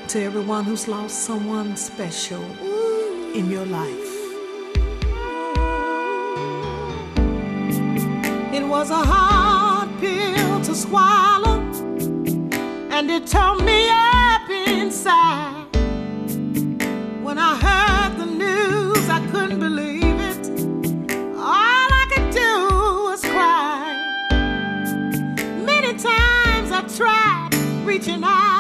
To everyone who's lost someone special in your life. It was a hard pill to swallow, and it tore me up inside. When I heard the news, I couldn't believe it. All I could do was cry. Many times I tried reaching out